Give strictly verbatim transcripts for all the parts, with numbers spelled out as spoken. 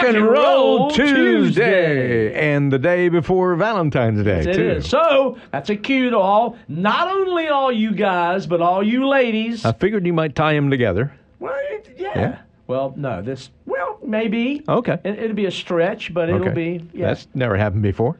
and Roll Tuesday. And the day before Valentine's Day, Yes, it too. is. So, that's a cue to all, not only all you guys, but all you ladies. I figured you might tie them together. Well, it- yeah. Yeah. Well, no, this, well, maybe. Okay. It, it'll be a stretch, but it'll Okay. be, yeah. That's never happened before.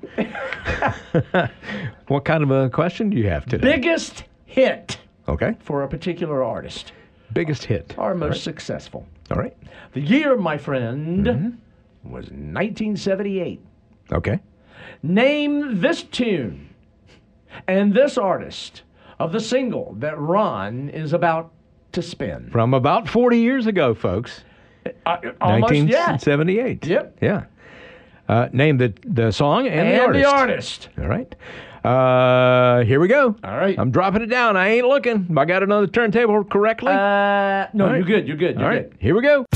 What kind of a question do you have today? Biggest hit Okay. for a particular artist, Biggest hit. or most All right. successful. All right. The year, my friend, Mm-hmm. was nineteen seventy-eight. Okay. Name this tune and this artist of the single that Ron is about to spin. From about forty years ago, folks. Uh, almost, yeah. nineteen seventy-eight. Yep. Yeah. Uh, name the, the song and, And the the artist. artist. All right. Uh, here we go. All right. I'm dropping it down. I ain't looking. I got another turntable correctly. Uh, no, All right. you're good. You're good. You're All right. good. Here we go.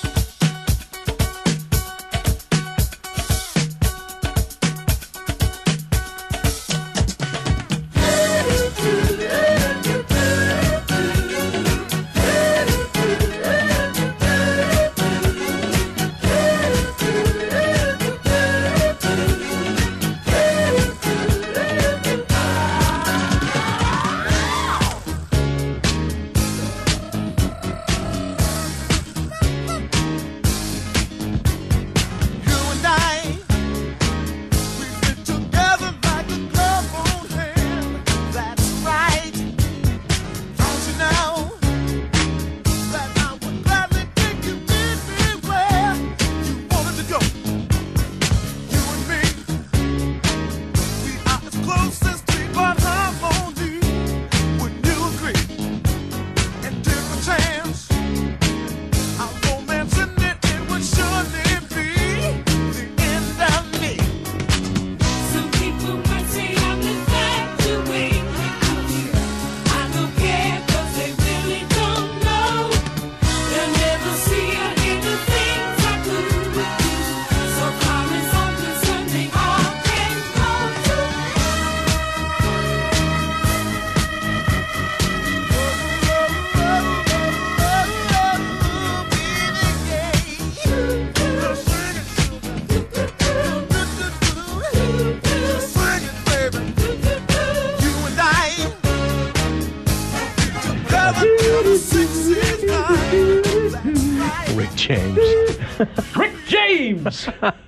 Rick James. Rick James.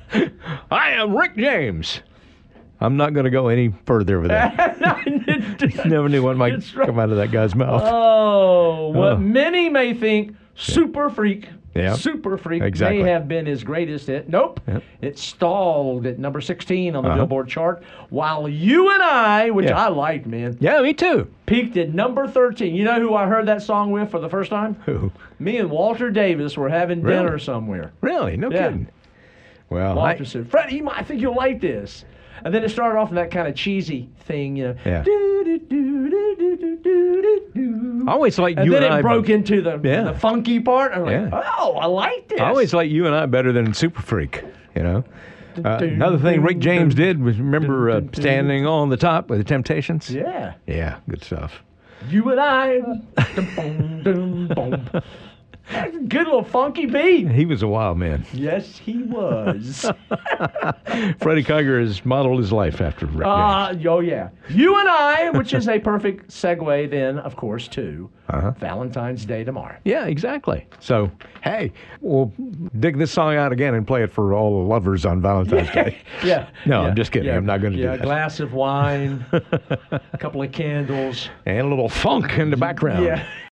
I am Rick James. I'm not going to go any further with that. Never knew what might It's right. come out of that guy's mouth. Oh, what Oh. many may think Super Freak, Yeah. Super Freak Exactly. may have been his greatest hit. Nope. Yep. It stalled at number sixteen on the Uh-huh. Billboard chart, while You and I, which Yeah. I liked, man, Yeah, me too. peaked at number thirteen. You know who I heard that song with for the first time? Who? Me and Walter Davis were having Really? dinner somewhere. Really? No Yeah. kidding. Well, Walter I, said, Fred, you might, I think you'll like this. And then it started off in that kind of cheesy thing, you know. Yeah. Do-do-do-do-do-do-do. I always like And you then and it I. broke into the, Yeah. the funky part. I'm like, Yeah. oh, I like this. I always like you and I better than Super Freak. You know. Uh, another thing Rick James did was remember uh, standing on the top with the Temptations. Yeah. Yeah, good stuff. You and I. Dum, boom, dum, boom. That's a good little funky beat. He was a wild man. Yes, he was. Freddie Kiger has modeled his life after Rick Uh, James. oh, yeah. You and I, which is a perfect segue then, of course, to Uh-huh. Valentine's Day tomorrow. Yeah, exactly. So, hey, we'll dig this song out again and play it for all the lovers on Valentine's Day. Yeah. No, yeah, I'm just kidding. yeah, I'm not going to yeah, do a that. glass of wine, a couple of candles. And a little funk in the background. Yeah.